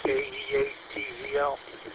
KE8TZL.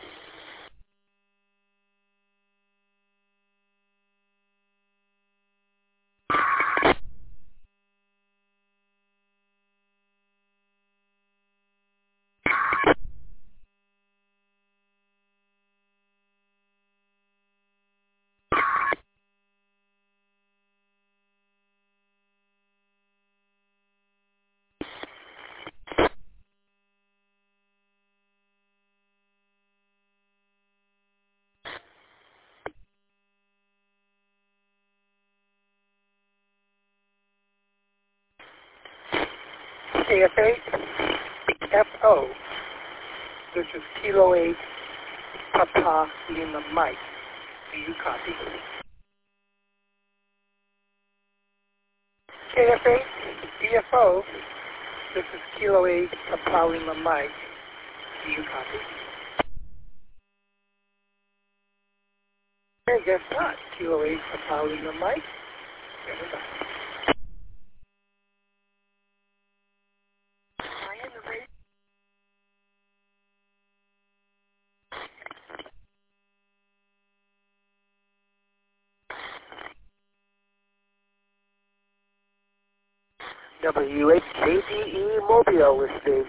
KF8 FO. This is Kilo 8 Papa Lima Mike. Do you copy? KF8 EFO. This is Kilo 8 Papa Lima Mike. Do you copy? Hey, guess not. Kilo 8 Papa Lima Mike. Never mind. WHKDE Mobile listed.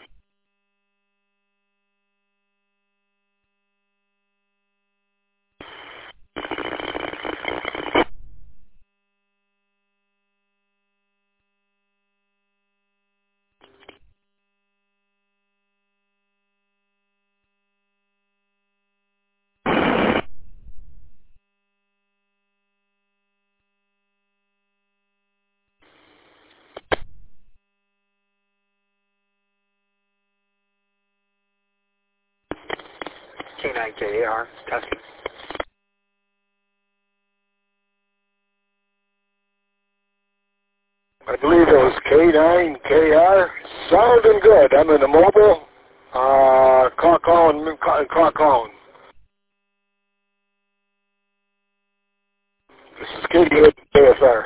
K9KAR, testing. I believe it was K9KR. Sounding good. I'm in the mobile. Clark. This is KD8 JSR.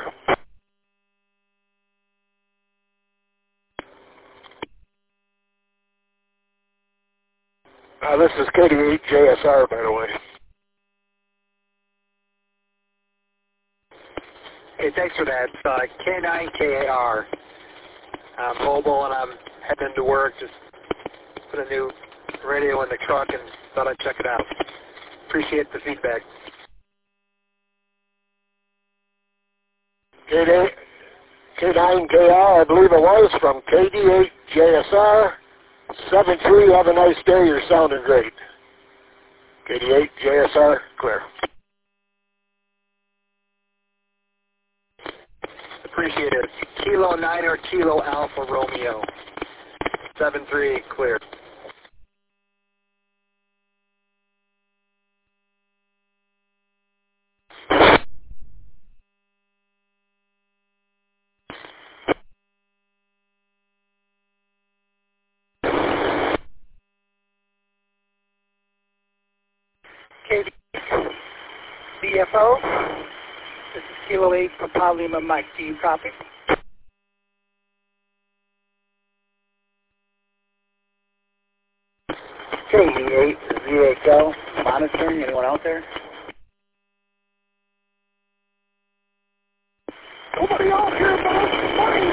This is KD8 JSR, by the way. Hey, thanks for that. K9KAR. I'm mobile and I'm heading to work. Just put a new radio in the truck and thought I'd check it out. Appreciate the feedback. K9KR, I believe it was, from KD8 JSR. 7-3, have a nice day. You're sounding great. KD8 JSR, clear. Appreciate it. Kilo 9 or Kilo Alpha Romeo. 7-3, clear. BFO, this is Kilo 8 Papa Lima Mike. Do you copy? KD8 ZHL, monitoring. Anyone out there? Nobody out here about money.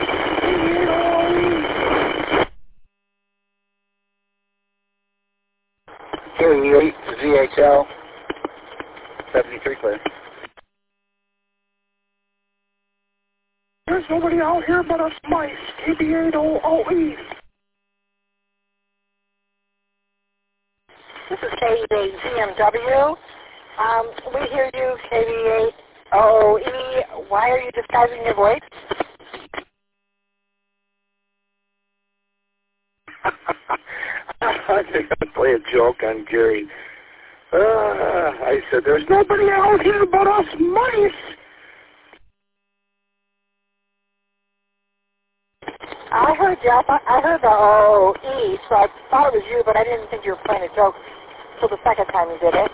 KD8 ZHL, 73 clear. There's nobody out here but us mice. KB8OE. This is KD8 GMW. We hear you, KB8OE. Why are you disguising your voice? I think I'd play a joke on Gary. I said, there's nobody out here but us mice. I heard you. I heard the OE, so I thought it was you, but I didn't think you were playing a joke till the second time you did it.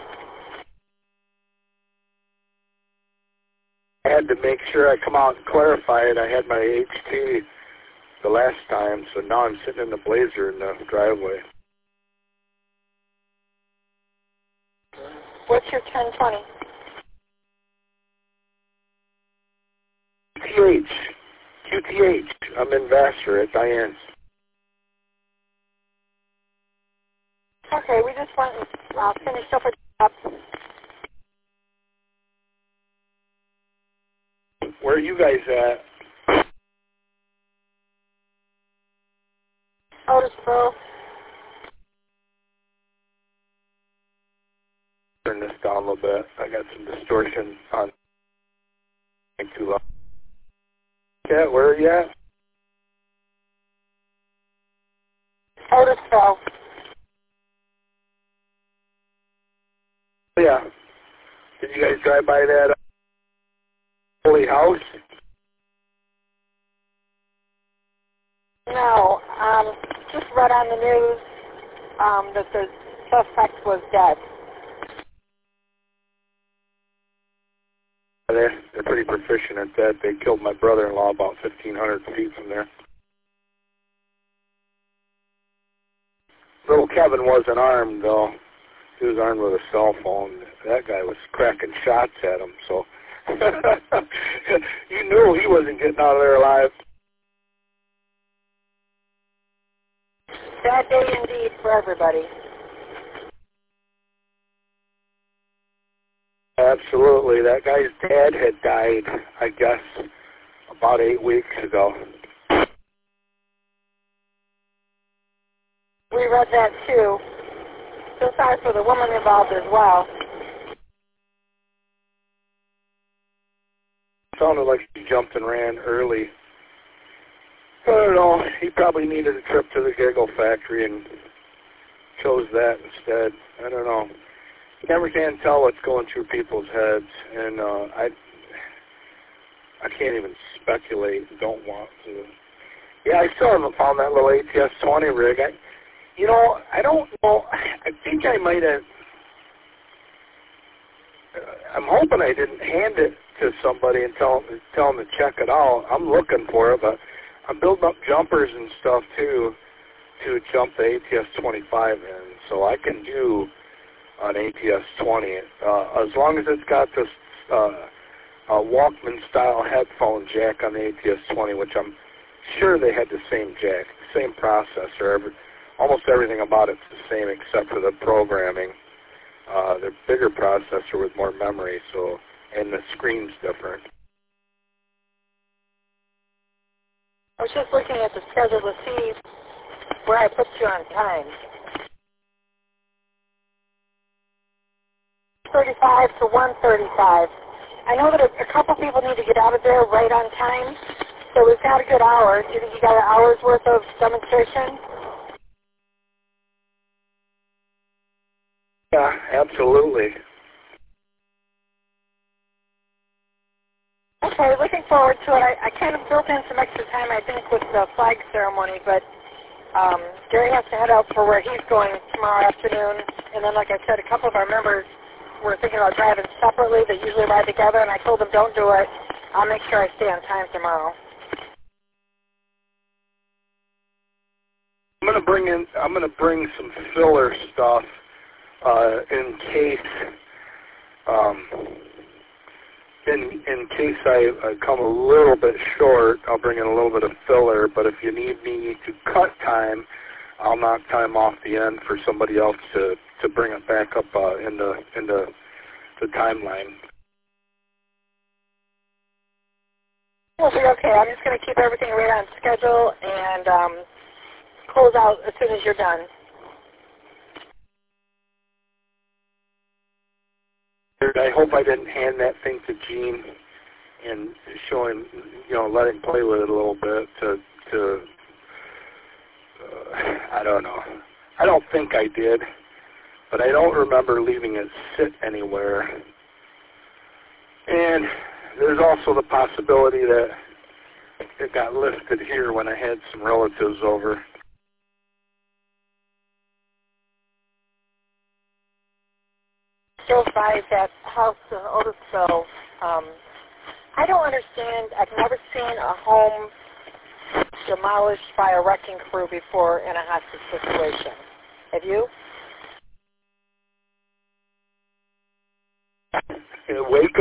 I had to make sure I come out and clarify it. I had my HT the last time, so now I'm sitting in the Blazer in the driveway. What's your 1020? QTH. I'm in Vassar at Diane's. Okay, we just went and finished up a job. Where are you guys at? Otisville. Turn this down a little bit. I got some distortion on. Too low. Yeah, where are you at? Otisville. Yeah. Did you guys drive by that holy house? No, just read on the news that the suspect was dead. They're pretty proficient at that. They killed my brother-in-law about 1,500 feet from there. Little Kevin wasn't armed, though. He was armed with a cell phone. That guy was cracking shots at him, so you knew he wasn't getting out of there alive. Bad day indeed for everybody. Absolutely. That guy's dad had died, I guess, about 8 weeks ago. We read that too. So sorry for the woman involved as well. Sounded like he jumped and ran early. I don't know. He probably needed a trip to the Giggle factory and chose that instead. I don't know. You never can tell what's going through people's heads, and I can't even speculate. Don't want to. Yeah, I still haven't found that little ATS-20 rig. I don't know. I think I might have. I'm hoping I didn't hand it to somebody and tell them to check it out. I'm looking for it, but I'm building up jumpers and stuff too to jump the ATS-25 in, so I can do an ATS-20 as long as it's got this Walkman-style headphone jack on the ATS-20, which I'm sure they had the same jack, same processor. Almost everything about it's the same except for the programming. They're bigger processor with more memory, so and the screen's different. I was just looking at the schedule to see where I put you on time. 35 to 1:35. I know that a couple people need to get out of there right on time, so we've got a good hour. Do you think you got an hour's worth of demonstration? Yeah, absolutely. Okay, looking forward to it. I kind of built in some extra time, I think, with the flag ceremony, but Gary has to head out for where he's going tomorrow afternoon. And then, like I said, a couple of our members were thinking about driving separately. They usually ride together, and I told them, don't do it. I'll make sure I stay on time tomorrow. I'm gonna bring some filler stuff in case in case I come a little bit short. I'll bring in a little bit of filler, but if you need me to cut time, I'll knock time off the end for somebody else to bring it back up in the timeline. We'll be okay. I'm just going to keep everything right on schedule and close out as soon as you're done. I hope I didn't hand that thing to Gene and show him, let him play with it a little bit to I don't know. I don't think I did, but I don't remember leaving it sit anywhere. And there's also the possibility that it got lifted here when I had some relatives over. Drove by that house in Otisville. I don't understand. I've never seen a home demolished by a wrecking crew before in a hostage situation. Have you?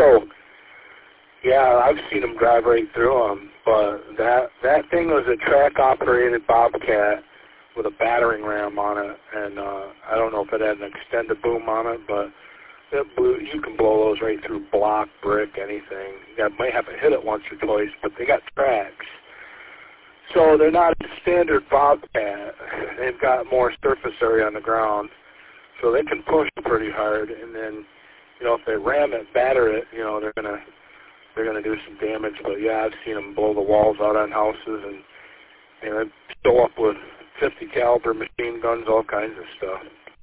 So, yeah, I've seen them drive right through them, but that thing was a track-operated Bobcat with a battering ram on it, and I don't know if it had an extended boom on it, but you can blow those right through block, brick, anything. You might have to hit it once or twice, but they got tracks. So they're not a standard Bobcat. They've got more surface area on the ground, so they can push pretty hard. And then, you know, if they ram it, batter it, you know, they're gonna do some damage. But yeah, I've seen them blow the walls out on houses, and you know, they fill up with 50 caliber machine guns, all kinds of stuff.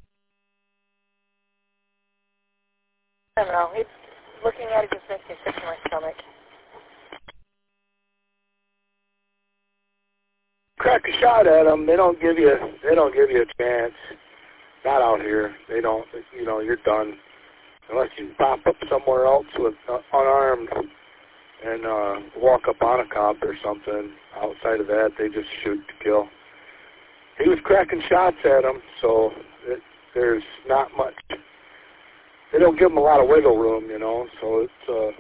I don't know. It's, looking at it just makes me sick to my stomach. Crack a shot at them. They don't give you a chance. Not out here. They don't. You know, you're done unless you pop up somewhere else with unarmed and walk up on a cop or something. Outside of that, they just shoot to kill. He was cracking shots at them, so there's not much. They don't give them a lot of wiggle room, you know. So it's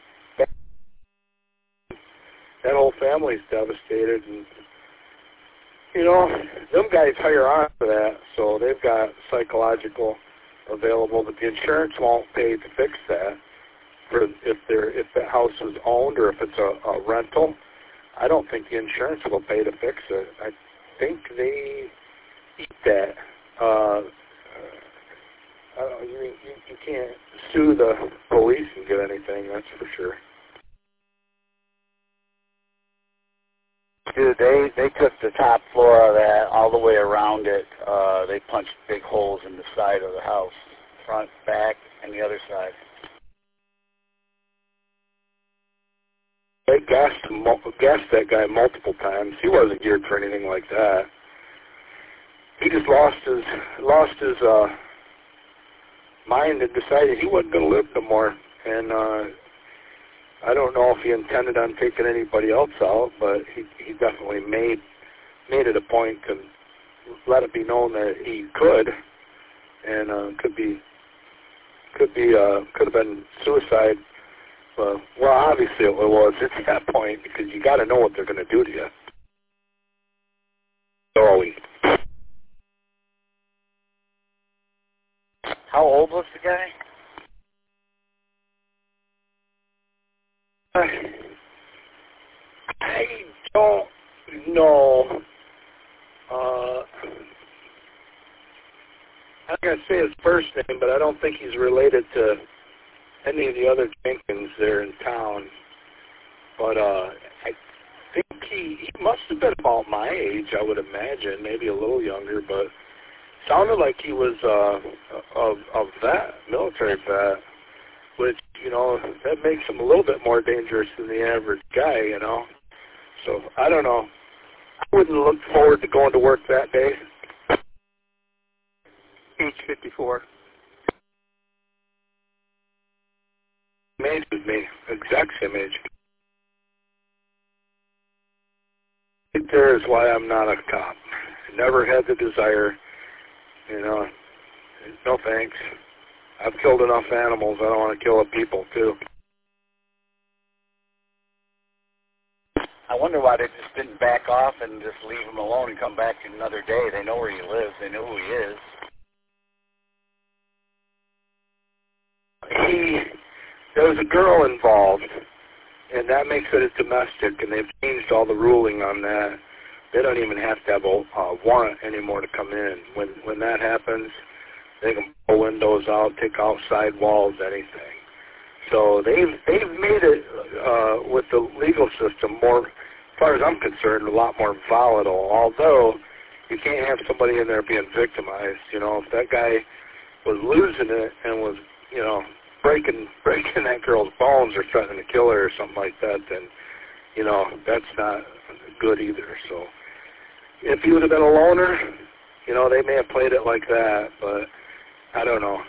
that whole family's devastated, and you know, them guys hire on for that, so they've got psychological available, but the insurance won't pay to fix that. For if the house is owned or if it's a rental, I don't think the insurance will pay to fix it. I think they eat that. You can't sue the police and get anything, that's for sure. Dude, they took the top floor of that all the way around it. They punched big holes in the side of the house, front, back, and the other side. They gassed that guy multiple times. He wasn't geared for anything like that. He just lost his mind and decided he wasn't going to live no more. And I don't know if he intended on taking anybody else out, but he definitely made it a point to let it be known that he could, and could have been suicide. Well, obviously it was at that point, because you got to know what they're going to do to you. Thoroughly. How old was the guy? I don't know. I'm going to say his first name, but I don't think he's related to any of the other Jenkins there in town. But I think he must have been about my age, I would imagine, maybe a little younger, but sounded like he was a vet, military vet, which, you know, that makes him a little bit more dangerous than the average guy, you know. So, I don't know. I wouldn't look forward to going to work that day. Age 54. Age with me, exact same age. There is why I'm not a cop. Never had the desire, you know. No thanks. I've killed enough animals. I don't want to kill people too. I wonder why they just didn't back off and just leave him alone and come back another day. They know where he lives. They know who he is. There was a girl involved, and that makes it a domestic, and they've changed all the ruling on that. They don't even have to have a warrant anymore to come in. When that happens, they can pull windows out, take out side walls, anything. So they've made it with the legal system more, as far as I'm concerned, a lot more volatile. Although you can't have somebody in there being victimized. You know, if that guy was losing it and was, you know, breaking that girl's bones or threatening to kill her or something like that, then, you know, that's not good either. So if he would have been a loner, you know, they may have played it like that, but I don't know.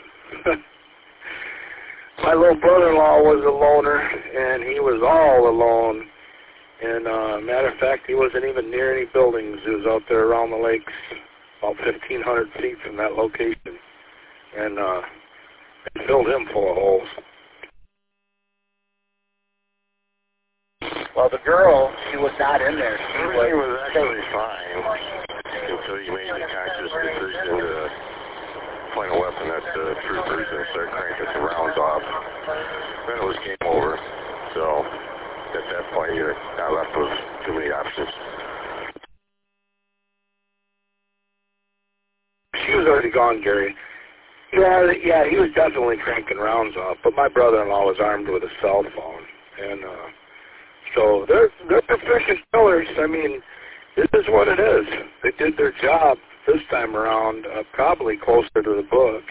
My little brother-in-law was a loner, and he was all alone. And matter of fact, he wasn't even near any buildings. He was out there around the lakes, about 1,500 feet from that location. And it filled him full of holes. Well, the girl, she was not in there. Everything was actually fine until you made the conscious decision to point a weapon at the troopers and start cranking some rounds off. Then it was game over. So at that point, you're not left with too many options. She was already gone, Gary. Yeah, he was definitely cranking rounds off, but my brother-in-law was armed with a cell phone, and so they're proficient killers. I mean, this is what it is. They did their job this time around, probably closer to the book.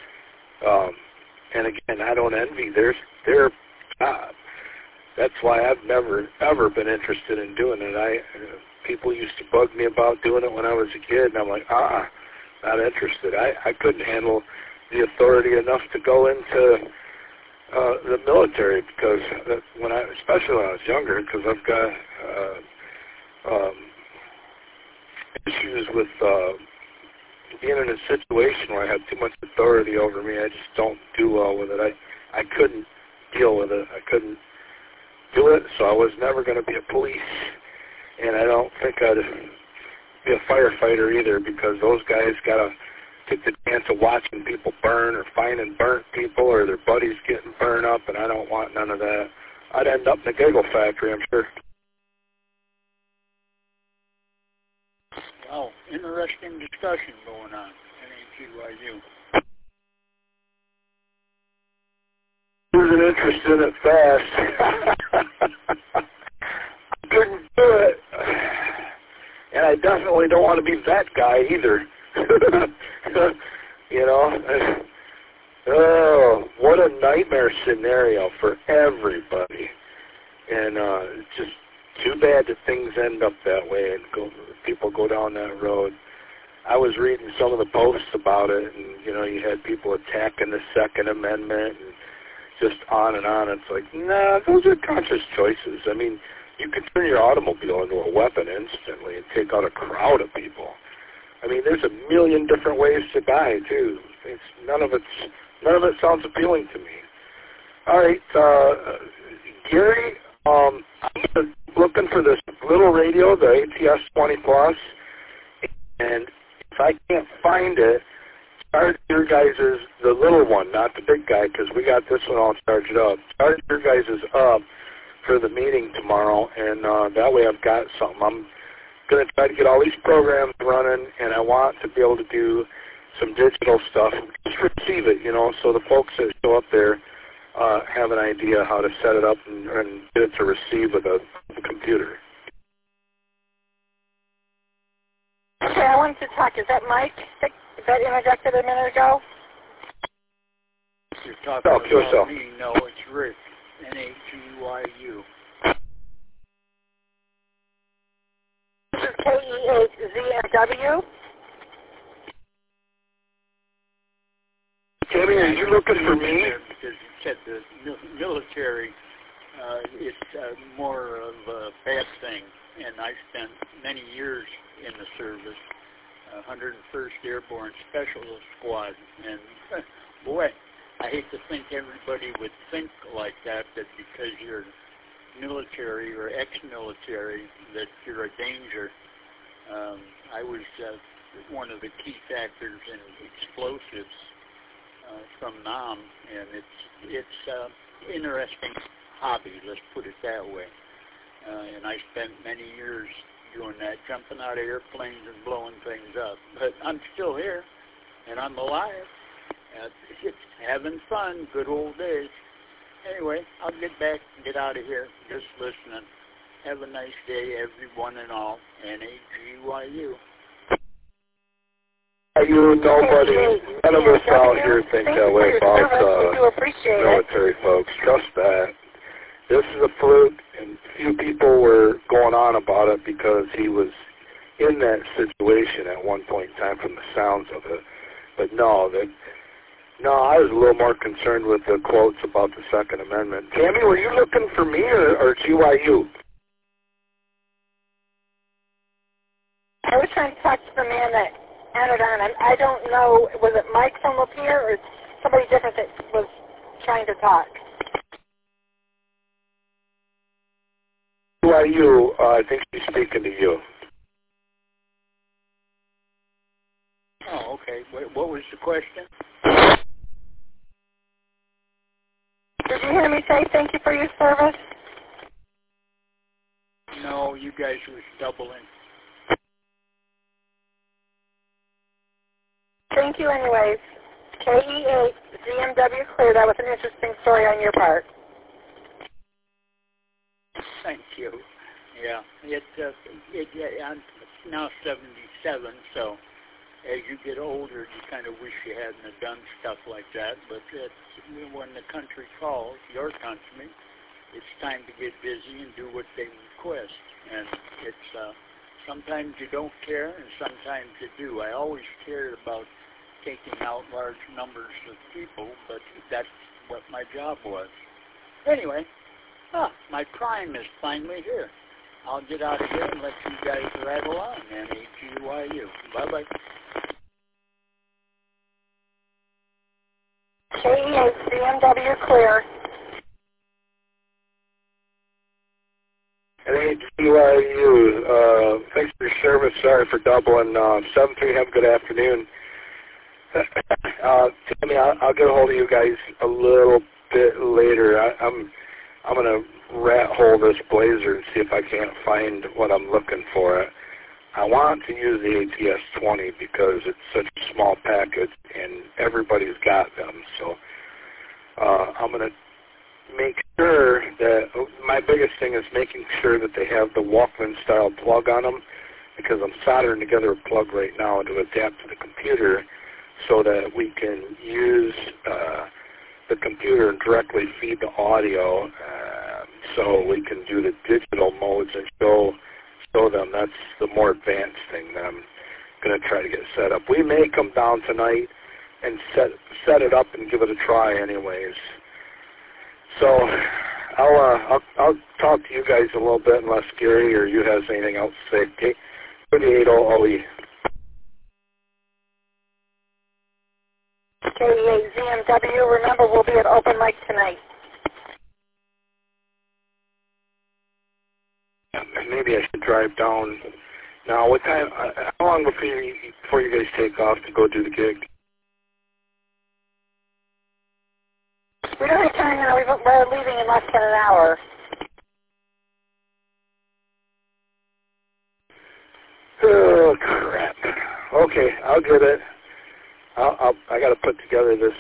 And again, I don't envy their job. That's why I've never ever been interested in doing it. People used to bug me about doing it when I was a kid, and I'm like, not interested. I couldn't handle the authority enough to go into the military because especially when I was younger, because I've got issues with being in a situation where I have too much authority over me. I just don't do well with it. I couldn't deal with it. I couldn't do it, so I was never going to be a police, and I don't think I'd be a firefighter either because those guys got to get the chance of watching people burn or finding burnt people or their buddies getting burned up, and I don't want none of that. I'd end up in a giggle factory, I'm sure. Wow, interesting discussion going on in AGYU. Wasn't interested in it fast. I couldn't do it. And I definitely don't want to be that guy either. You know? Oh, what a nightmare scenario for everybody. And it's just too bad that things end up that way and people go down that road. I was reading some of the posts about it, and, you know, you had people attacking the Second Amendment and just on and on. It's like, nah, those are conscious choices. I mean, you can turn your automobile into a weapon instantly and take out a crowd of people. I mean, there's a million different ways to die, too. None of it sounds appealing to me. All right, Gary, I'm looking for this little radio, the ATS 20 Plus, and if I can't find it, charge your guys' the little one, not the big guy, because we got this one all charged up. Charge your guys' up for the meeting tomorrow, and that way I've got something. I'm going to try to get all these programs running, and I want to be able to do some digital stuff. Just receive it, you know, so the folks that show up there have an idea how to set it up and get it to receive with a computer. Okay, I wanted to talk. Is that Mike that interjected a minute ago? You're talking about me. No, it's Rick, N-A-G-Y-U. This is K-E-H-Z-N-W. Tammy, are you looking for me? Because you said the military, it's more of a bad thing, and I spent many years in the service, 101st Airborne Specialist Squad, and boy, I hate to think everybody would think like that because you're military or ex-military, that you're a danger. I was one of the key factors in explosives from NAM, and it's interesting hobby, let's put it that way. And I spent many years doing that, jumping out of airplanes and blowing things up. But I'm still here, and I'm alive. It's having fun, good old days. Anyway, I'll get out of here, just listening. Have a nice day, everyone and all. N-A-G-Y-U. You, nobody, none of us out here think that way about military folks. Trust that. This is a fluke, and few people were going on about it because he was in that situation at one point in time from the sounds of it. But no, I was a little more concerned with the quotes about the Second Amendment. Tammy, were you looking for me or GYU? I was trying to talk to the man that entered on, and I don't know, was it Mike from Lapeer or somebody different that was trying to talk? BYU, I think she's speaking to you. Oh, okay. What was the question? Did you hear me say thank you for your service? No, you guys was doubling. Thank you anyways. KE8, ZMW Clear. That was an interesting story on your part. Thank you. Yeah, I'm now 77, so as you get older, you kind of wish you hadn't have done stuff like that. But when the country calls, your country, it's time to get busy and do what they request. And it's sometimes you don't care, and sometimes you do. I always cared about taking out large numbers of people, but that's what my job was. Anyway, my prime is finally here. I'll get out of here and let you guys rattle on, NAGYU. Bye-bye. KE8, ZMW Clear. NAGYU, thanks for your service. Sorry for doubling. 7-3, have a good afternoon. Tammy, I'll get a hold of you guys a little bit later. I'm going to rat hole this Blazer and see if I can't find what I'm looking for. I want to use the ATS-20 because it's such a small package and everybody's got them. So I'm going to make sure that my biggest thing is making sure that they have the Walkman-style plug on them, because I'm soldering together a plug right now to adapt to the computer so that we can use the computer and directly feed the audio so we can do the digital modes and show them. That's the more advanced thing that I'm going to try to get set up. We may come down tonight and set it up and give it a try anyways. So I'll talk to you guys a little bit unless Gary or you has anything else to say. 38OE. KE8, ZMW. Remember, we'll be at open mic tonight. Maybe I should drive down. Now, what time? How long before you guys take off to go do the gig? We don't have time now. We're leaving in less than an hour. Oh crap! Okay, I'll get it. I got to put together this.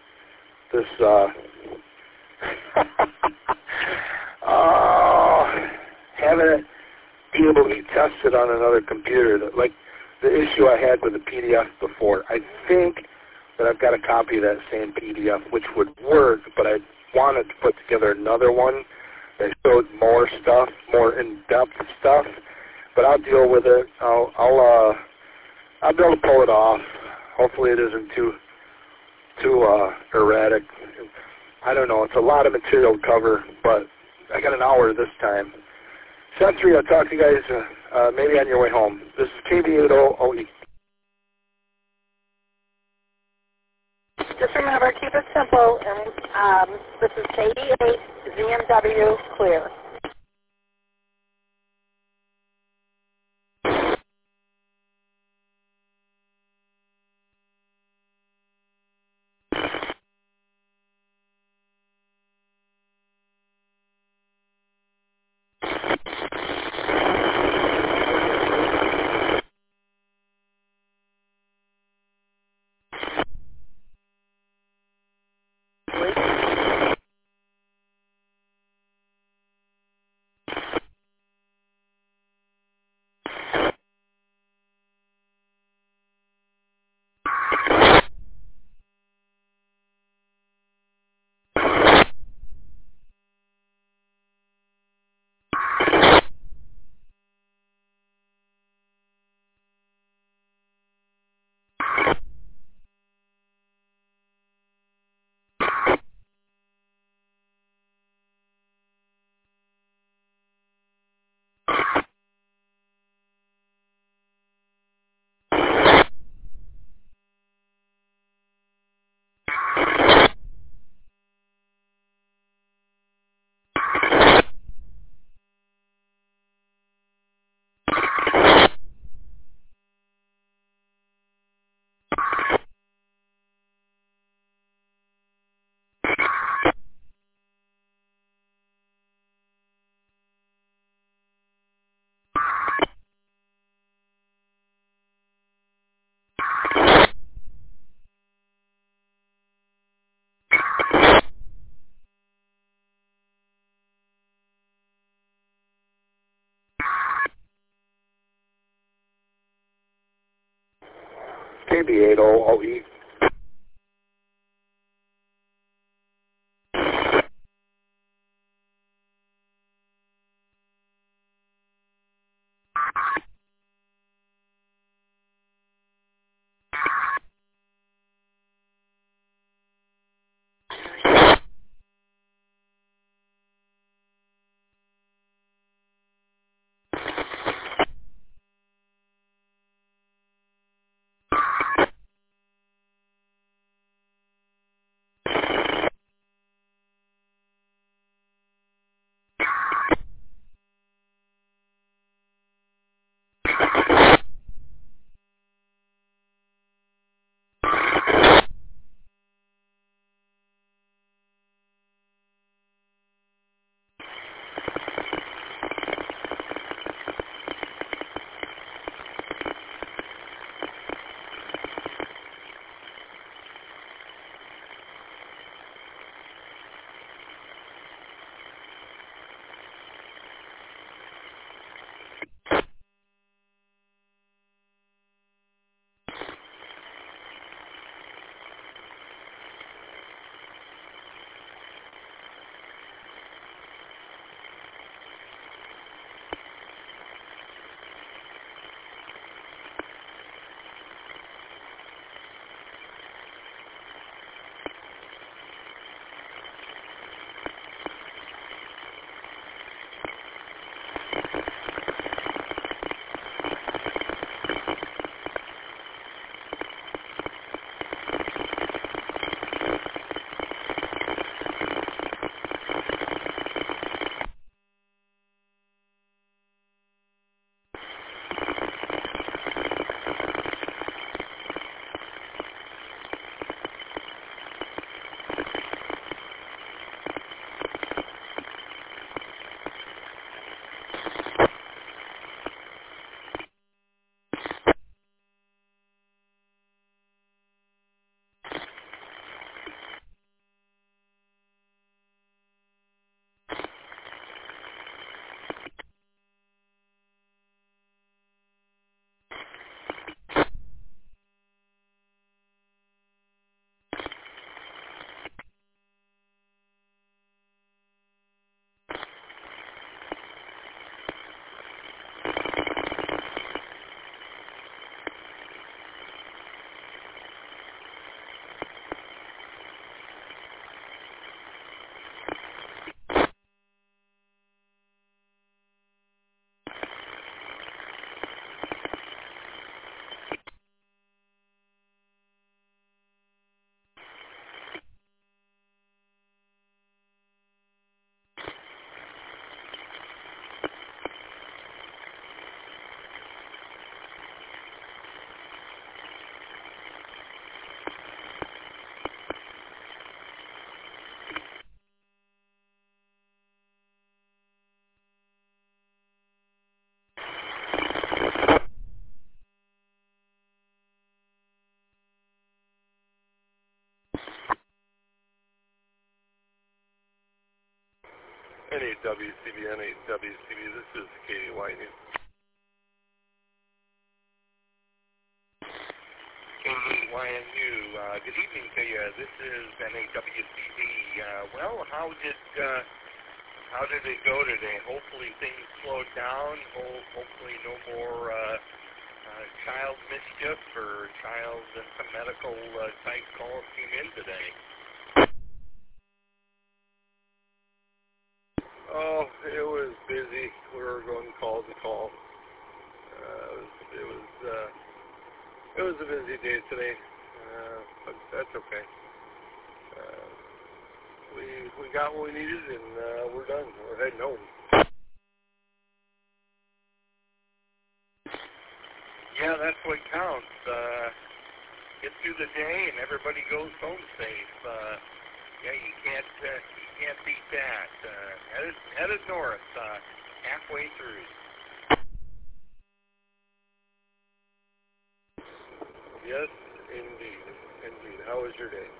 Having it be able to be tested on another computer. Like the issue I had with the PDF before. I think that I've got a copy of that same PDF, which would work, but I wanted to put together another one that showed more stuff, more in-depth stuff. But I'll deal with it. I'll be able to pull it off. Hopefully it isn't too erratic. I don't know. It's a lot of material to cover, but I got an hour this time. 7-3, I'll talk to you guys maybe on your way home. This is KB8OE. Just remember, keep it simple, and this is KE8, ZMW Clear. KB80OE. N8WCB, N8WCB, this is KDY News. KDYNU, good evening to you. This is N8WCB. Well, how did it go today? Hopefully things slowed down. Hopefully no more child mischief or child medical type calls came in today. Oh, it was busy. We were going call to call. It was a busy day today, but that's okay. We got what we needed, and we're done. We're heading home. Yeah, that's what counts. Get through the day, and everybody goes home safe. Yeah, you can't beat that. Headed north, halfway through. Yes, indeed. How was your day?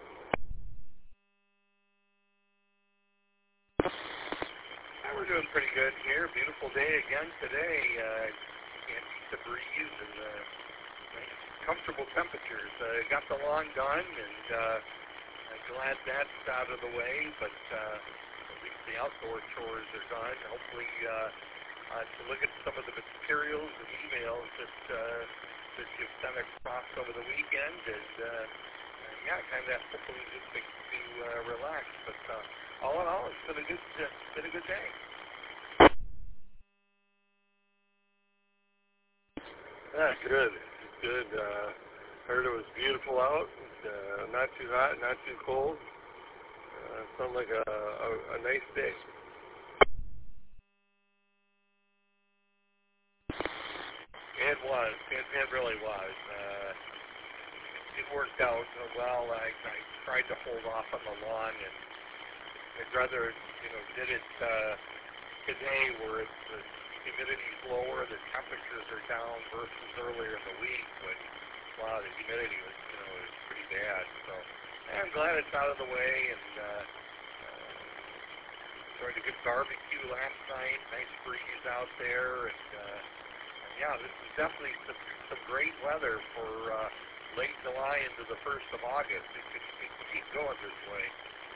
We're doing pretty good here. Beautiful day again today. Can't beat the breeze and nice comfortable temperatures. Got the lawn done, and I'm glad that's out of the way, but at least the outdoor chores are done. Hopefully, to look at some of the materials and emails that you've sent across over the weekend, and yeah, kind of hopefully just makes you relax. But all in all, it's been a good day. Yeah, good. Good. Heard it was beautiful out. Not too hot, not too cold. Sounded like a nice day. It was. It really was. It worked out well. I tried to hold off on the lawn, and I'd rather, did it today where the humidity's lower, the temperatures are down versus earlier in the week when, wow, the humidity was, was pretty bad. So I'm glad it's out of the way, and enjoyed a good barbecue last night. Nice breeze out there, and yeah, this is definitely some great weather for late July into the 1st of August. It could keep going this way.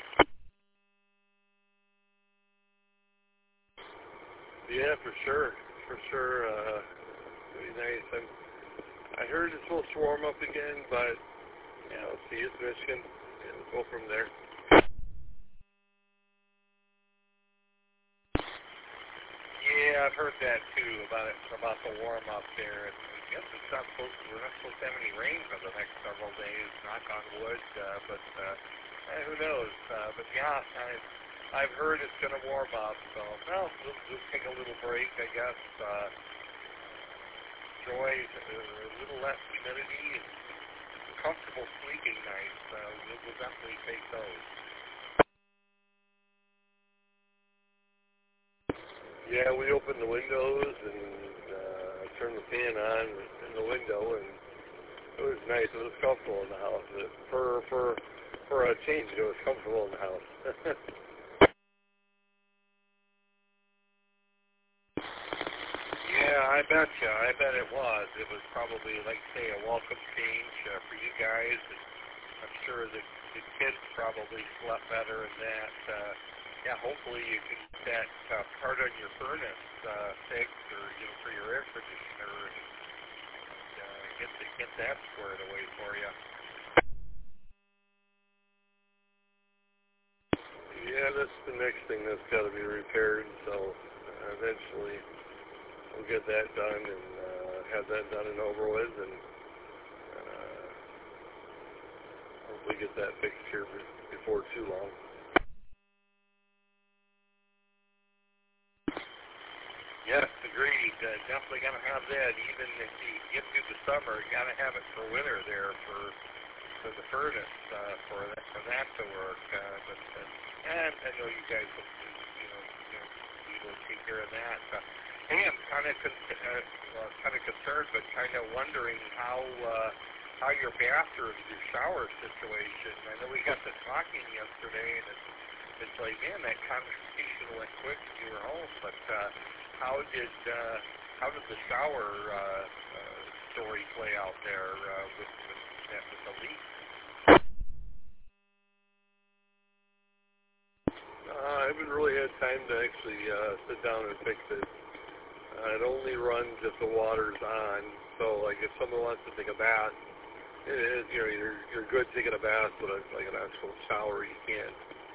Yeah, for sure. It'd be nice. I heard it's supposed to warm up again, but yeah, let's see. It's Michigan. Yeah, we'll go from there. Yeah, I've heard that too about the warm up there. I guess we're not supposed to have any rain for the next several days. Knock on wood, but who knows? But yeah, I've heard it's going to warm up. So well, we'll take a little break, I guess. Enjoy a little less humidity and comfortable sleeping nights. We'll definitely take those. Yeah, we opened the windows and turned the fan on in the window, and it was nice. It was comfortable in the house. For a change, it was comfortable in the house. Yeah, I bet it was. It was probably, like say, a welcome change for you guys. And I'm sure the kids probably slept better in that. Yeah, hopefully you can get that part on your furnace fixed, or for your air conditioner, and get that squared away for you. Yeah, that's the next thing that's got to be repaired. So eventually we'll get that done and have that done and over with, and hopefully get that fixed here before too long. Yes, agreed. Definitely going to have that. Even if you get through the summer, you got to have it for winter there for the furnace for that to work. And I know you guys will, will take care of that. Hey, I'm kind of concerned, but kind of wondering how your bathroom, your shower situation. I know we got to talking yesterday, and it's like, man, that conversation went quick when you were home. But how did the shower story play out there with the leak? I haven't really had time to actually sit down and fix it. It only runs if the water's on. So, like, if someone wants to take a bath, you're good taking a bath, but like an actual shower, you can't.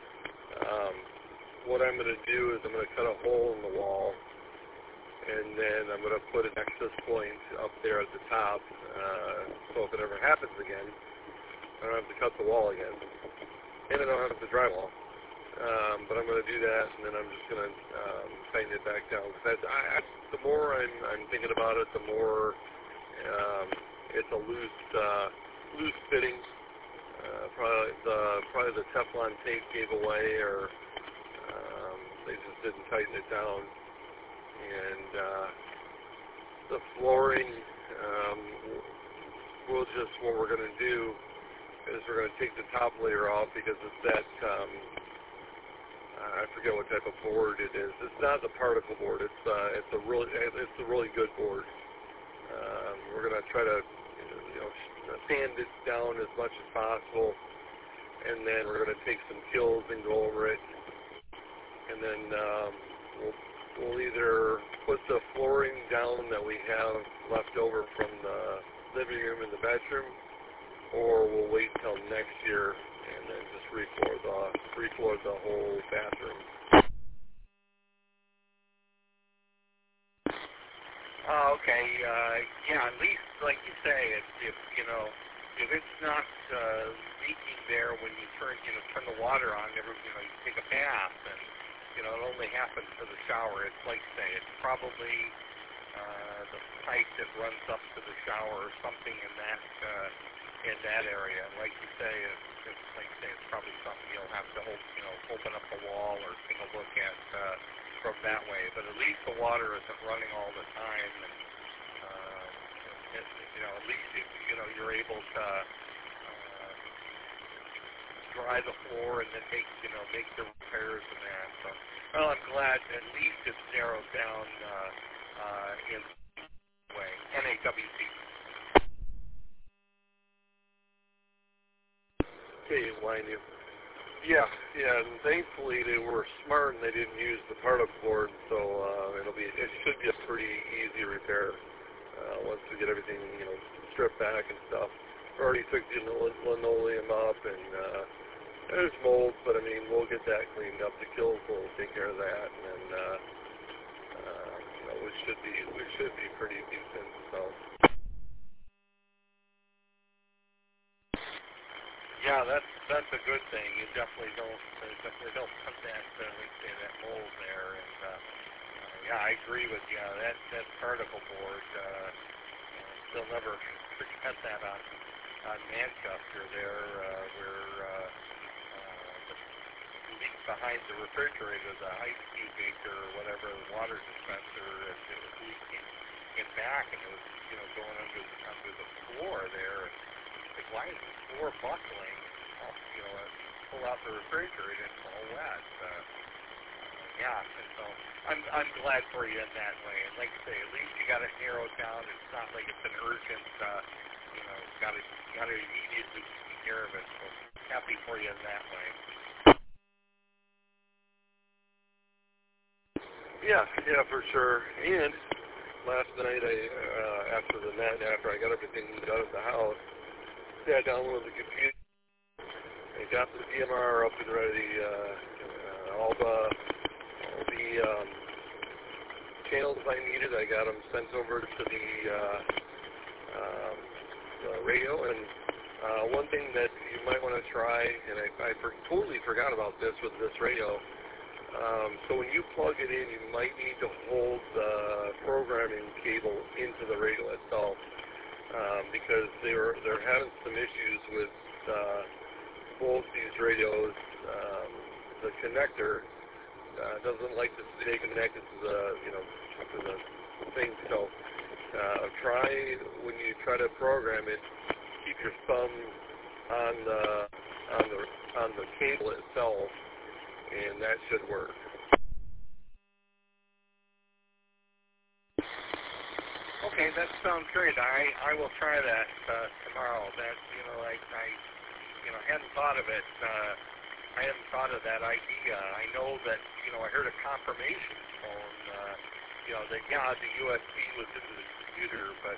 What I'm going to do is I'm going to cut a hole in the wall, and then I'm going to put an access point up there at the top, so if it ever happens again, I don't have to cut the wall again, and I don't have to drywall. But I'm going to do that, and then I'm just going to tighten it back down. The more I'm thinking about it, the more it's a loose fitting. Probably the Teflon tape gave away, or they just didn't tighten it down. And the flooring, what we're going to do is we're going to take the top layer off, because it's that, I forget what type of board it is. It's not the particle board. It's a really good board. We're going to try to sand it down as much as possible, and then we're going to take some kills and go over it, and then we'll either put the flooring down that we have left over from the living room and the bedroom, or we'll wait till next year and then just refloor the whole bathroom. Okay. Yeah, at least, like you say, if it's not leaking there when you turn the water on, you take a bath, and it only happens to the shower. It's like say, it's probably the pipe that runs up to the shower or something in that area. And like you say, it's probably something you'll have to open up the wall or take a look at from that way. But at least the water isn't running all the time, and at least you're able to dry the floor and then make the repairs and that. So, well, I'm glad at least it's narrowed down in the way. NAWC. Okay, line you. Yeah, and thankfully they were smart and they didn't use the particle board, so it should be a pretty easy repair once we get everything stripped back and stuff. Already took the linoleum up, and there's mold, but we'll get that cleaned up. The kills will take care of that, and then we should be pretty decent. So. Yeah, that's a good thing. You definitely don't put that mold there, and yeah, I agree with you. That particle board, they'll never forget that on Manchester there, where the leak behind the refrigerator, the ice cube maker or whatever, the water dispenser, it was leaking in back, and it was going under the floor there. And why is the floor buckling? Pull out the refrigerator, it's all wet. Yeah, and so I'm glad for you in that way. And like I say, at least you got it narrowed down. It's not like it's an urgent, got to immediately take care of it. So happy for you in that way. Yeah, for sure. And last night, after I got everything done at the house, I downloaded the computer. I got the DMR up and ready. All the channels I needed, I got them sent over to the radio. And one thing that you might want to try, and I totally forgot about this with this radio. So when you plug it in, you might need to hold the programming cable into the radio itself. Because they're having some issues with both these radios. The connector doesn't like to stay connected to the thing. So when you try to program it, keep your thumb on the cable itself, and that should work. Okay, that sounds great. I will try that tomorrow. That I hadn't thought of it. I hadn't thought of that idea. I know that I heard a confirmation phone. That the USB was into the computer, but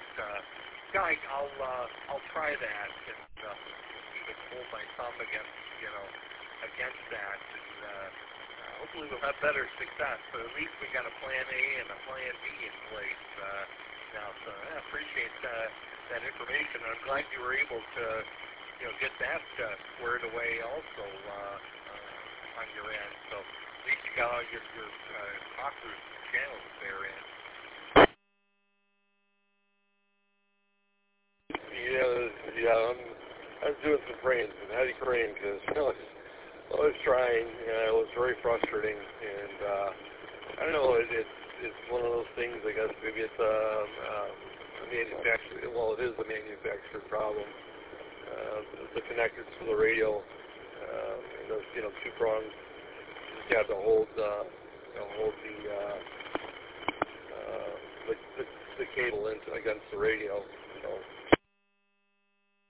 I'll try that and even hold my thumb against that, and hopefully we'll have better success. But at least we got a plan A and a plan B in place. Now, so I appreciate that information. I'm glad you were able to, get that squared away also on your end. So at least you got all your talkers channels there in. Yeah. I was doing some praying, some heavy praying, because I was trying. It was very frustrating, and I don't know. It's one of those things, I guess. Maybe it's a manufacturer. Well, it is a manufacturer problem. The connectors to the radio, and those, two prongs. You just have to hold the cable against the radio. So.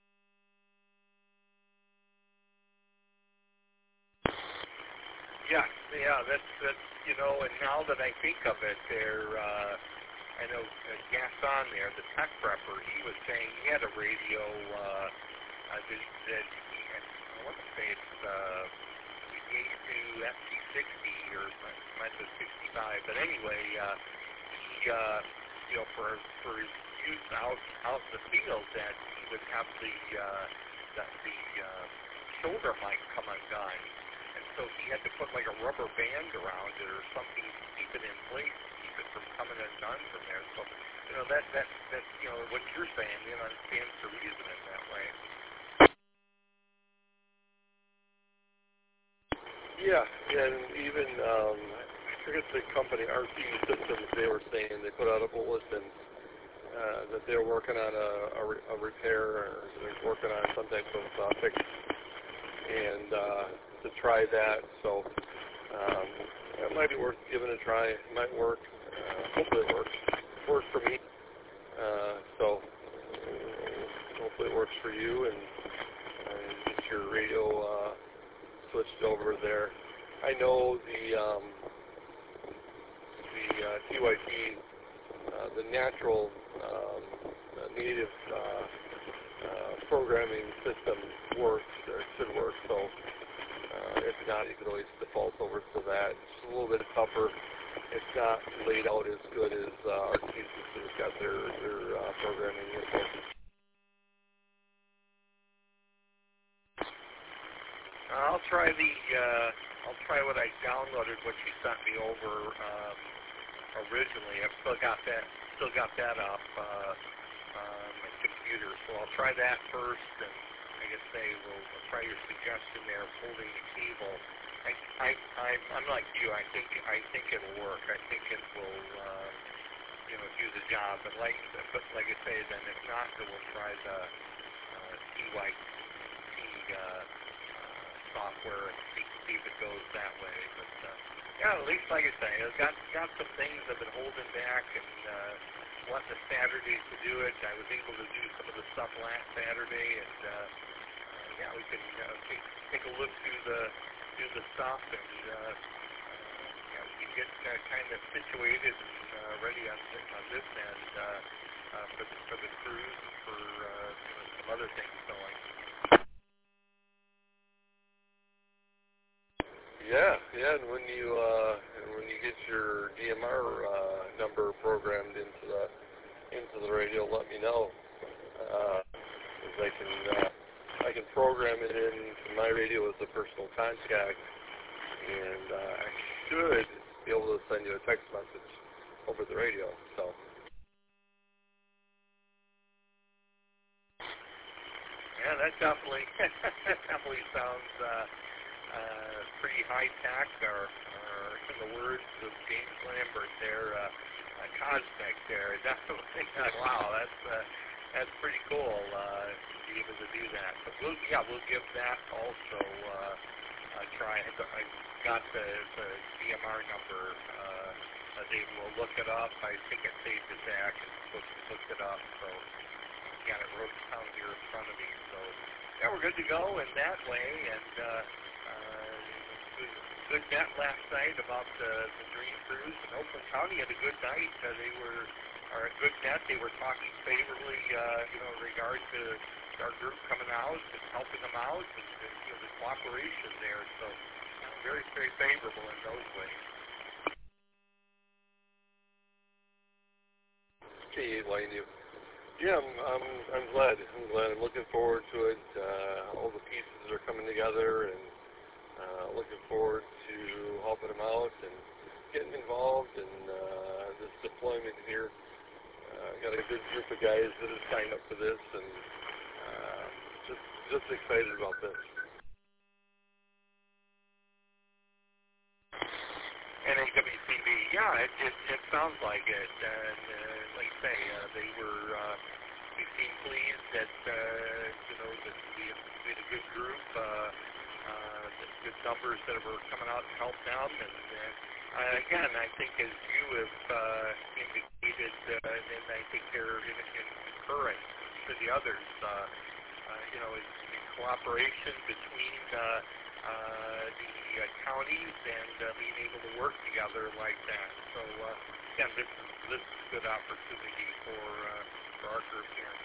Yeah, that's you know, and now that I think of it, I know Gaston there, the tech prepper, he was saying he had a radio that he had, I want to say it's to FT60 or might have been 65, but anyway, he you know, for his use out in the field, that he would have the shoulder mic come undone. And so he had to put like a rubber band around it or something to keep it in place, to keep it from coming undone from there. So, you know, that you know, what you're saying, you know, stands to reason in that way. Yeah, and even, I forget the company, RC Systems, they were saying they put out a bulletin that they're working on a repair, or they're working on some type of fix, and to try that. So it might be worth giving a try. It might work. Hopefully it works. It worked for me. So hopefully it works for you, and get your radio switched over there. I know the TYT, the natural native programming system works, or should work, so if not, you could always default over to that. It's a little bit tougher. It's not laid out as good as RC Systems got their programming info. I'll try what I downloaded, what you sent me over originally. I've still got that up on my computer, so I'll try that first, and like I say, we'll try your suggestion there of holding the cable. I'm like you. I think it'll work. I think it will, you know, do the job. But like I say, then if not, then we'll try the TYT software and see if it goes that way. But yeah, at least like I say, I've got some things I've been holding back and wanting the Saturdays to do it. I was able to do some of the stuff last Saturday, and yeah, we can take a look through the stuff, and yeah, we can get kind of situated and ready on this end for the cruise and for you know, some other things going. Yeah, and when you get your DMR number programmed into the radio, let me know. 'Cause I can program it into my radio as a personal contact, and I should be able to send you a text message over the radio. So. Yeah, that definitely sounds pretty high tech, or in the words of James Lambert there, cosmic there. Definitely, wow, that's pretty cool to be able to do that. But we'll give that also a try. I got the DMR number. They will look it up. I think I saved it back and looked it up. So yeah, it wrote it down here in front of me. So yeah, we're good to go in that way. And good net last night about the Dream Cruise, and Oakland County had a good night. They were a good net. They were talking favorably, you know, in regard to our group coming out and helping them out, and you know, the cooperation there. So very, very favorable in those ways. Okay, Wayne, yeah, I'm glad. I'm looking forward to it. All the pieces are coming together, and looking forward to helping them out and getting involved in this deployment here. Got a good group of guys that have signed up for this, and just excited about this. NAWCB, yeah, it sounds like it. And like I say, they seemed pleased that you know, that we had a good group. Good numbers that were coming out and helped them, and again, I think as you have indicated, and I think they're in concurrence to the others, you know, in cooperation between the counties and being able to work together like that. So again, this is a good opportunity for our group here.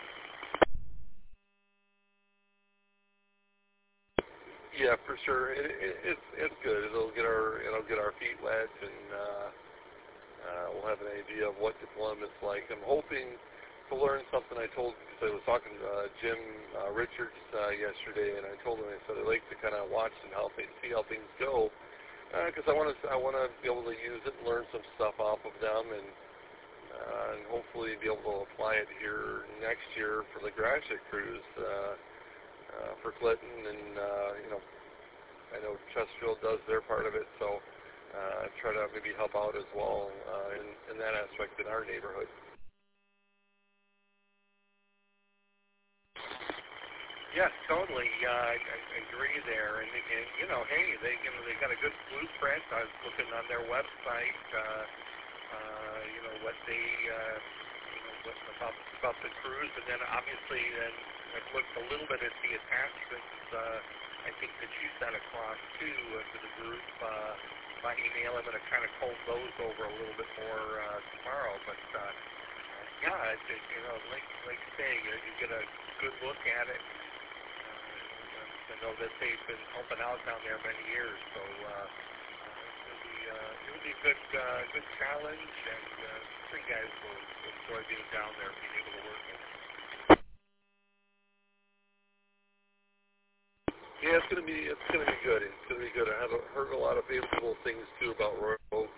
Yeah, for sure. It's good. It'll get our feet wet, and we'll have an idea of what deployment's like. I'm hoping to learn something. I was talking to Jim Richards yesterday, and I told him, I said I'd like to kind of watch and see how things go, because I want to be able to use it and learn some stuff off of them, and hopefully be able to apply it here next year for the Gratiot cruise for Clinton, and I know Chesterfield does their part of it, so try to maybe help out as well in that aspect in our neighborhood. Yes, totally. I agree there. And hey, they got a good blueprint. I was looking on their website. What they about the cruise, and then obviously then I've looked a little bit at the attachments. I think that you sent across too to the group by email. I'm going to kind of comb those over a little bit more tomorrow. But yeah, like you say, you get a good look at it. I know that they've been helping out down there many years, so it'll be a good challenge, and three guys will enjoy being down there, being able to work with. Yeah, it's gonna be good. It's gonna be good. I have heard a lot of favorable things too about Royal Oak,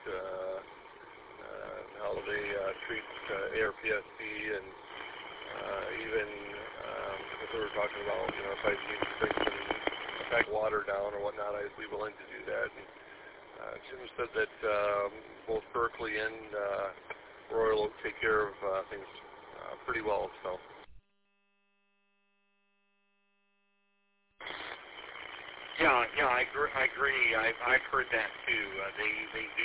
how they treat ARPSC, and even if we were talking about, if I need to bring some pack water down or whatnot, I'd be willing to do that. And Jim said that both Berkeley and Royal Oak take care of things pretty well. So. Yeah, I agree. I've heard that too. They do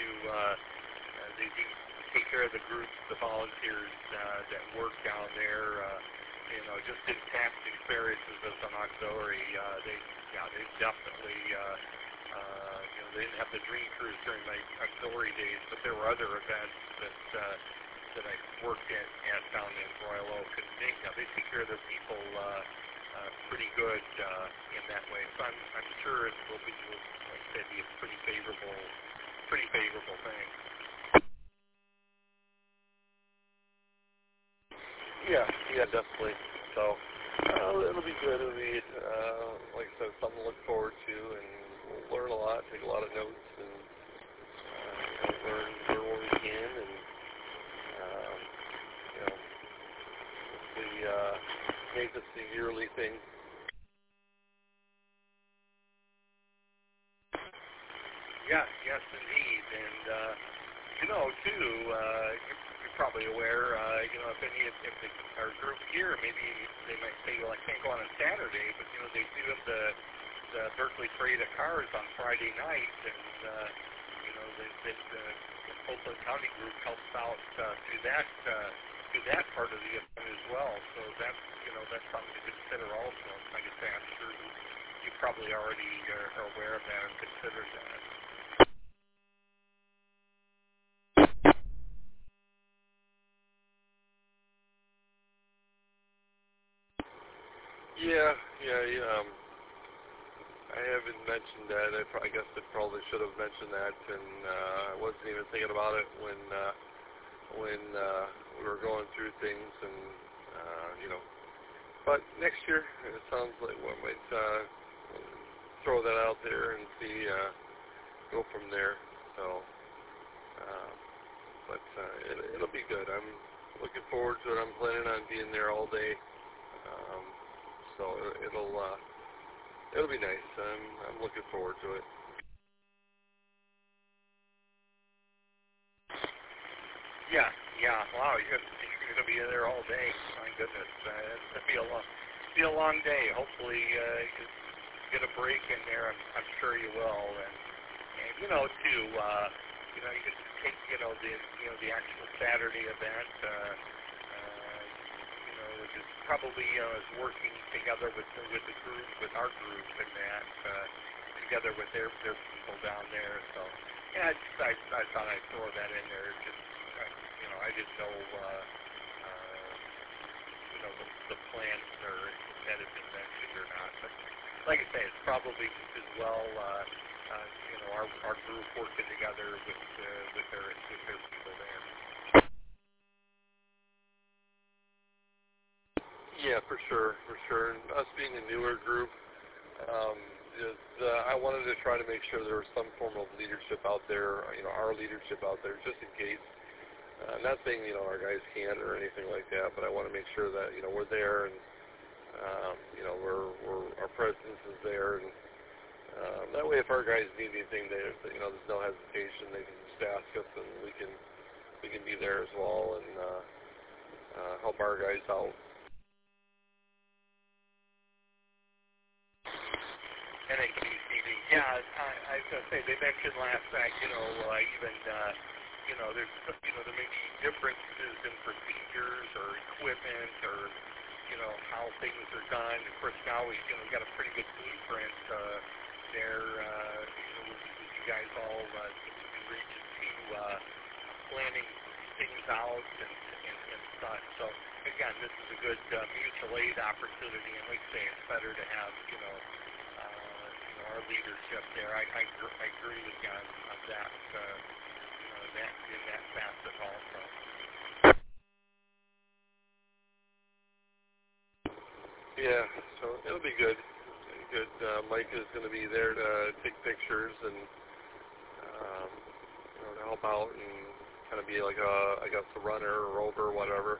take care of the groups, the volunteers that work down there. Just in past experiences as an auxiliary, they definitely. They didn't have the Dream Cruise during my auxiliary days, but there were other events that I worked at down in Royal Oak, and they take care of their people pretty good in that way. So I'm sure it will be, like I said, be a pretty favorable thing. Yeah, definitely. So it'll be good. It'll be, like I said, something to look forward to, and we'll learn a lot, take a lot of notes, and learn what we can, and hopefully make this a yearly thing. Yes, indeed, and too, you're probably aware, if our group here, maybe they might say, well, I can't go on a Saturday, but they do have the Berkeley Parade of Cars on Friday night, and the Oakland County group helps out through that part of the event as well. So that's something to consider also. Like I say, I'm sure you probably already are aware of that and considered that. Yeah. I haven't mentioned that. I guess I probably should have mentioned that, and I wasn't even thinking about it when we were going through things, and But next year, it sounds like we might throw that out there and see, go from there. So, but it'll be good. I'm looking forward to it. I'm planning on being there all day. So it'll be nice. I'm looking forward to it. Yeah. Wow, you're gonna be there all day. My goodness, it'll be a long day. Hopefully, you get a break in there. I'm sure you will. And too, you can take the actual Saturday event. Just probably is working together with the group, with our group, and that to together with their people down there. So yeah, I thought I'd throw that in there. Just I didn't know the plans or if that had been mentioned or not. But like I say, it's probably just as well our group working together with their people there. Yeah, for sure. And us being a newer group, I wanted to try to make sure there was some form of leadership out there, our leadership out there, just in case. Not saying, our guys can't or anything like that, but I want to make sure that, we're there and, our presence is there. And that way, if our guys need anything, there's no hesitation. They can just ask us, and we can be there as well and help our guys out. NAQCD. Yeah, I was going to say, they mentioned last night, even, there's, there may be differences in procedures or equipment or, how things are done. Of course, now we, got a pretty good blueprint there, with you guys all in region 2, planning things out and such. So, again, this is a good mutual aid opportunity, and like I say, it's better to have, our leadership there. I agree with you on that, in that facet also. Yeah, so it'll be good. Mike is going to be there to take pictures and to help out and kind of be like a runner or rover or whatever.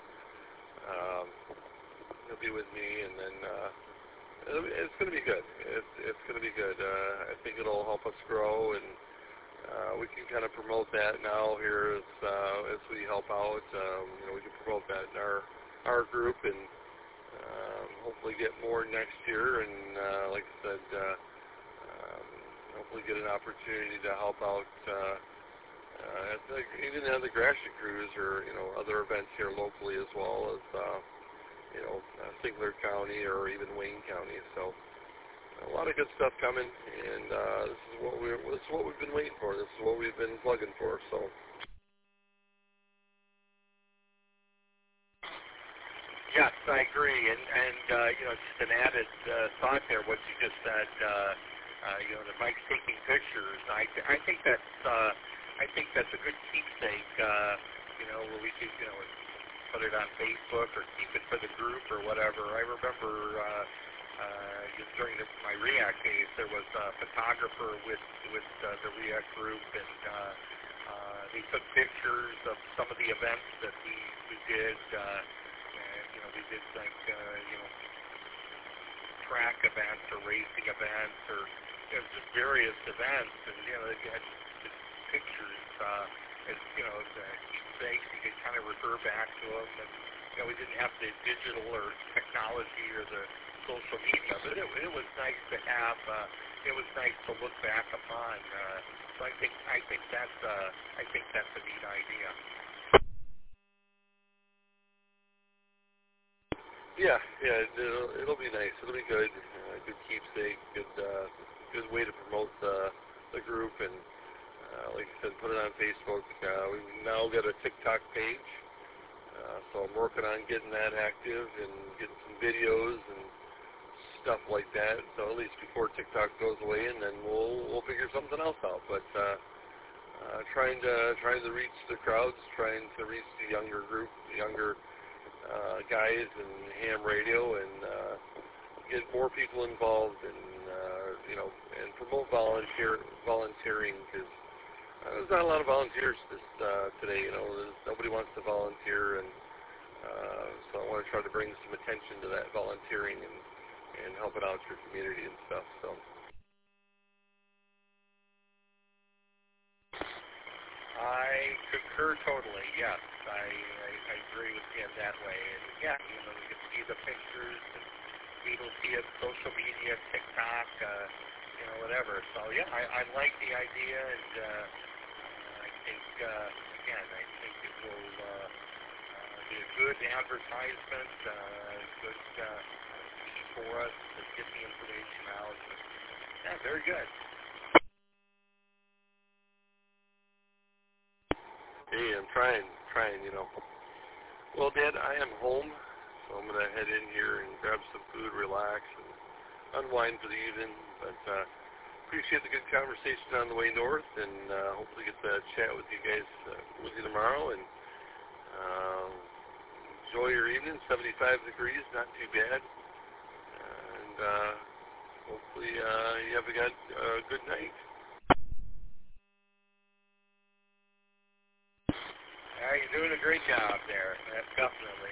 He'll be with me, and then it's going to be good. It's going to be good. I think it'll help us grow, and we can kind of promote that now here as we help out. We can promote that in our group and hopefully get more next year. And like I said, hopefully get an opportunity to help out even at the Gratiot Cruise or other events here locally as well as St. Clair County or even Wayne County. So a lot of good stuff coming, and this is what we've been waiting for. This is what we've been plugging for. So. Yes, I agree, and just an added thought there, what you just said. The Mike's taking pictures. I think that's a good keepsake. Where we could put it on Facebook or keep it for the group or whatever. I remember during my REACT days, there was a photographer with the REACT group, and they took pictures of some of the events that we did. We did like track events or racing events or just various events, and they had just pictures as keepsakes. You could kind of refer back to them, and we didn't have the digital or technology or the social media, but it was nice to have. It was nice to look back upon. So I think that's a neat idea. Yeah, it'll be nice. It'll be good. Good keepsake. Good way to promote the group, and like I said, put it on Facebook. We've now got a TikTok page, so I'm working on getting that active and getting some videos and stuff like that. So at least before TikTok goes away, and then we'll figure something else out. But trying to reach the crowds, trying to reach the younger group, guys in ham radio, and get more people involved, and and promote volunteering, because there's not a lot of volunteers today. Nobody wants to volunteer, and so I want to try to bring some attention to that volunteering and helping out your community and stuff. So. I concur totally. Yes, I agree with you in that way. And yeah, we can see the pictures, and people see it social media, TikTok, whatever. So yeah, I like the idea, and I think I think it will be a good advertisement, good key for us to get the information out. Yeah, very good. trying, you know. Well, Dad, I am home, so I'm going to head in here and grab some food, relax, and unwind for the evening. But appreciate the good conversation on the way north, and hopefully get to chat with you guys with you tomorrow. And enjoy your evening. 75 degrees, not too bad. And hopefully you have a good night. You're doing a great job there. That's definitely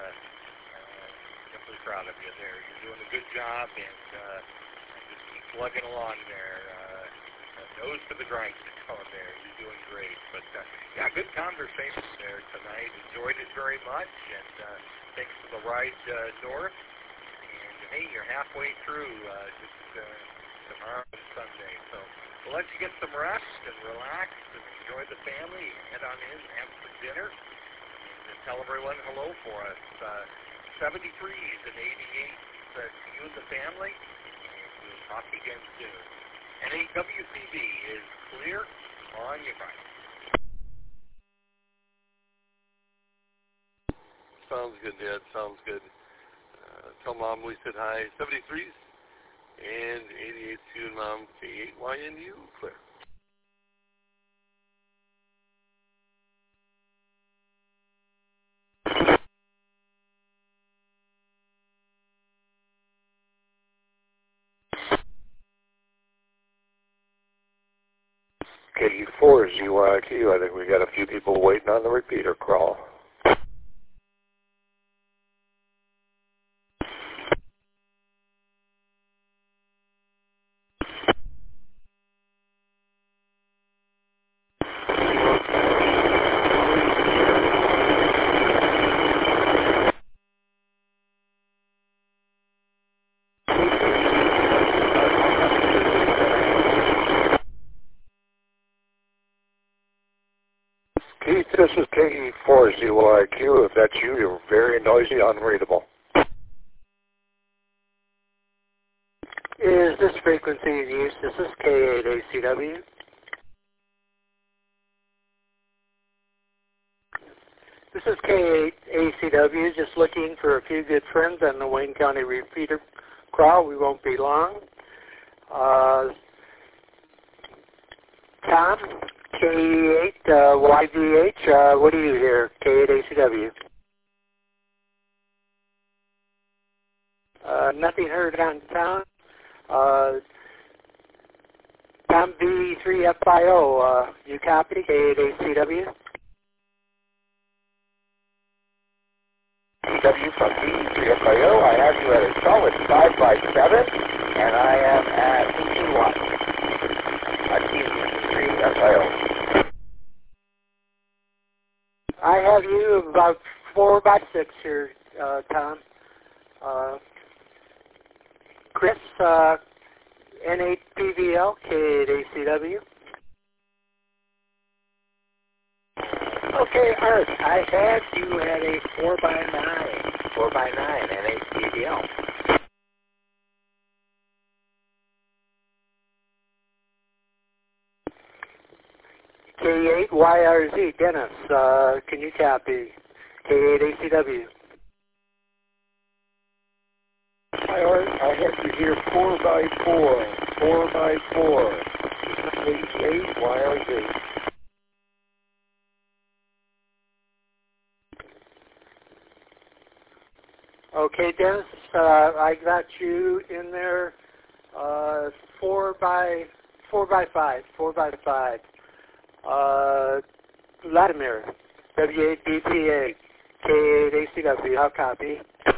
proud of you there. You're doing a good job, and just keep plugging along there. Nose to the grindstone there. You're doing great. But yeah, good conversation there tonight. Enjoyed it very much, and thanks for the ride north. And hey, you're halfway through just tomorrow and Sunday. So we'll let you get some rest and relax and enjoy the family. Head on in and have some dinner. And tell everyone hello for us. 73s and 88s to you and the family. And we'll talk again soon. And WCB is clear on your right. Sounds good, Dad. Sounds good. Tell Mom we said hi. 73s and 88s to you and Mom. K8YNU, clear. KE4ZYQ. I think we got a few people waiting on the repeater crawl. Keith, this is KE4ZYQ. If that's you, you're very noisy, unreadable. Is this frequency in use? This is K8ACW. This is K8ACW, just looking for a few good friends on the Wayne County repeater crawl. We won't be long. Tom, K8YVH, what do you hear? K8ACW. Nothing heard on Tom. Tom B3FIO, you copy? K8ACW. CW from B3FIO. I have you at a solid 5x7, and I am at 18 watts. B3FIO. I have you about 4x6 here, Tom. Chris, N8PVL, K8ACW. Okay, Art, I had you at a 4x9 N8PVL. K8YRZ, Dennis, can you copy? K8ACW. Hi, Art. I have you here 4x4. 88YRZ. Okay, Dennis, I got you in there 4x5. Vladimir, W8BPA, K8ACW, how copy?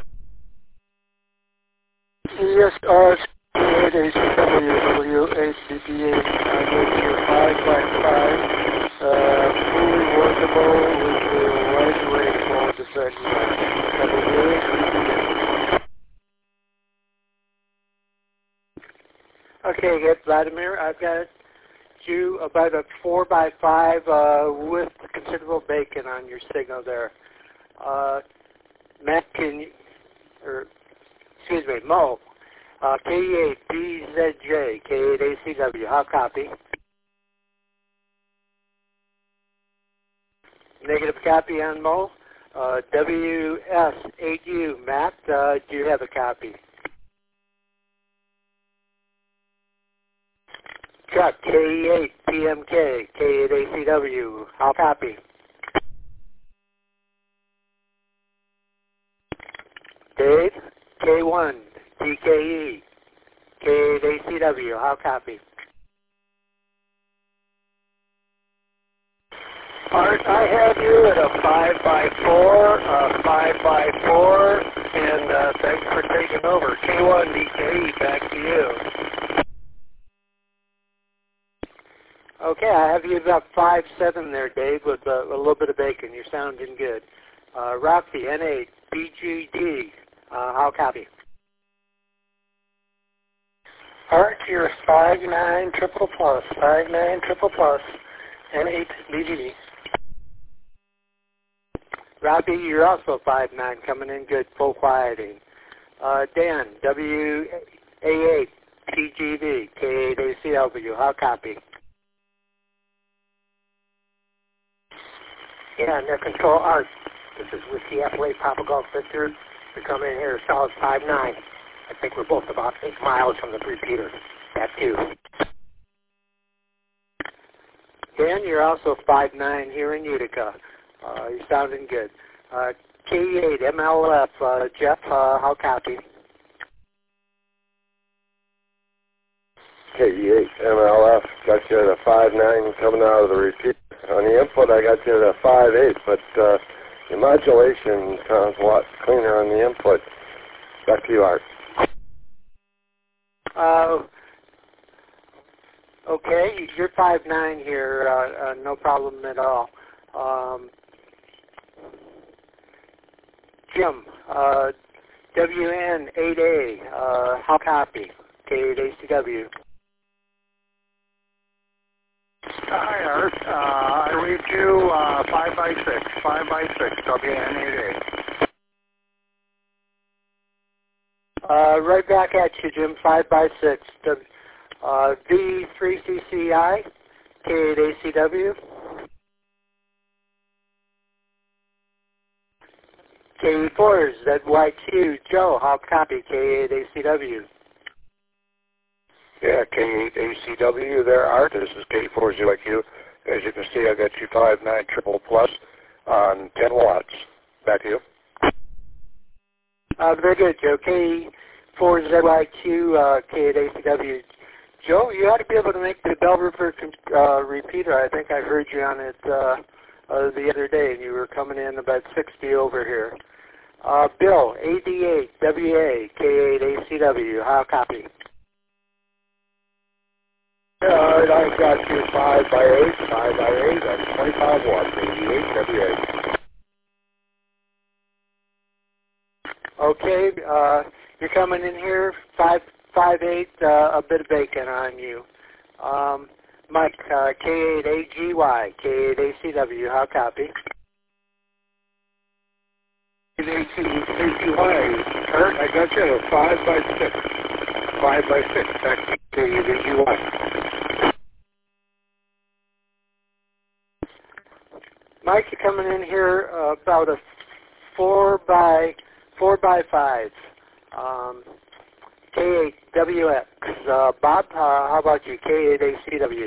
Yes, K8ACW, WACPA, I get you 5x5, fully workable with the right way for the segment. Okay, get Vladimir, I've got you about a 4x5 with considerable bacon on your signal there. Matt, Mo, K8BZJ, K8ACW, how copy? Negative copy on Mo. WS8U, Matt, do you have a copy? Chuck, KE8, PMK, K8ACW, how copy? Dave, K1, DKE, K8ACW, how copy? Art, I have you at a 5x4, 5x4, and thanks for taking over. K1 DKE, back to you. Okay, I have you about 5'7" there, Dave, with a little bit of bacon. You're sounding good. Roxy, N8, BGD, how copy? Art, you're 5'9" triple plus, 5'9" triple plus, N8 BGD. Robbie, you're also 5'9", coming in good, full quieting. Dan, WA8, TGV, K8ACW, how copy? Yeah, near control, Art. This is Whiskey Appalachia Papa Golf Victor. We're coming in here solid 5'9". I think we're both about 8 miles from the repeater. Back to you. Dan, you're also 5'9" here in Utica. You're sounding good. K8, MLF, Jeff, how copy? KE8, MLF, got you at a 5'9" coming out of the repeater. On the input, I got you at a 5'8", but the modulation sounds a lot cleaner on the input. Back to you, Art. Okay, you're 5'9" here, no problem at all. Jim, WN8A, how copy? K8ACW. Hi, Art. I read you 5x6, 5x6, WN8A. Right back at you, Jim, 5x6. V3CCI, K8ACW. K4 ZYQ, Joe, how copy? K8ACW. Yeah, K8ACW there, Art. This is K4ZYQ. As you can see, I got you 5'9" triple plus on 10 watts. Back to you. Very good, Joe. K4ZYQ, K8ACW. Joe, you ought to be able to make the Bell River repeater. I think I heard you on it the other day, and you were coming in about 60 over here. Bill, AD8, WA, K8ACW, how copy? Alright, I've got you 5x8, 5x8, that's 25 watts, AD8, WA. Okay, you're coming in here, 5'8", a bit of bacon on you. Mike, K8AGY, K8ACW, how copy? K8AGY, Kurt, I got you at a 5x6, 5x6, back to K8AGY. Mike, you're coming in here about a 4x5. K8WX. Bob, how about you? K8ACW.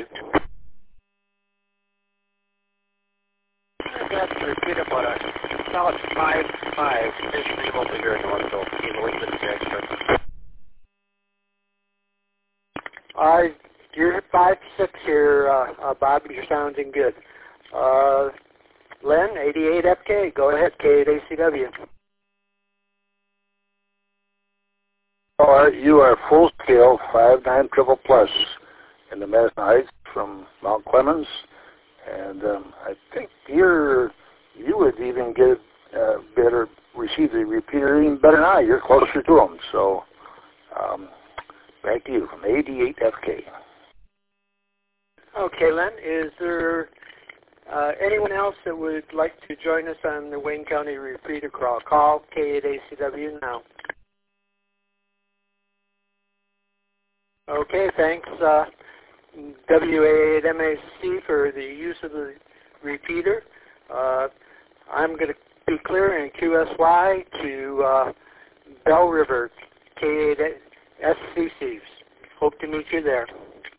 I got to repeat about a solid 5'5", visually able to hear anyone, so need a little bit of extra. You're 5'6" here, Bob. You're sounding good. Len, 88FK. Go ahead, K8ACW. All right, you are full scale 5'9" triple plus in the Madison Heights from Mount Clemens, and I think you would even get better, receive the repeater even better than I. You're closer to them, so back to you from 88FK. Okay, Len, is there anyone else that would like to join us on the Wayne County repeater crawl? Call K8ACW now. Okay, thanks WA8MAC for the use of the repeater. I'm going to do clear in QSY to Bell River, K8SCCs. Hope to meet you there.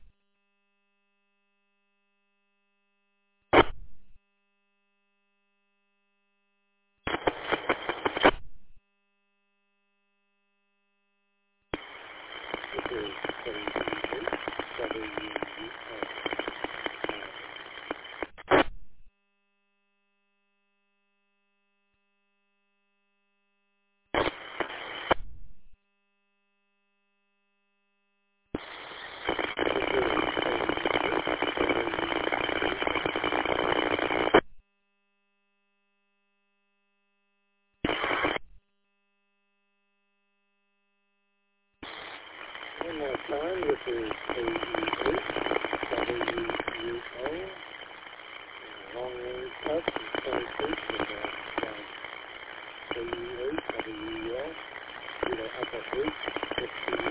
One more time, this is KE8, WUO, long range touch and 26 with KE8, WUO, Kilo Echo 8, 15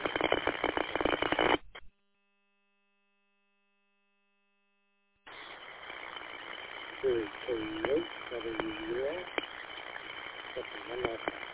This is KE8, WUO, second one more time.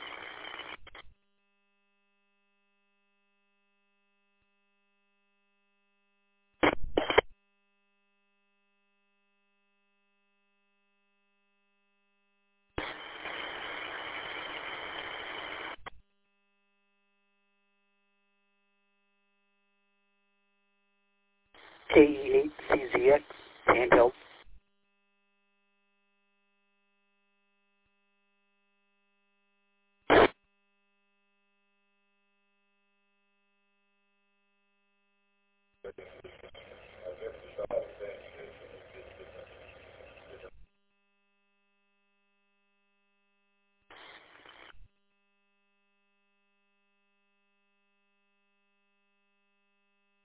KE8CZX, handheld.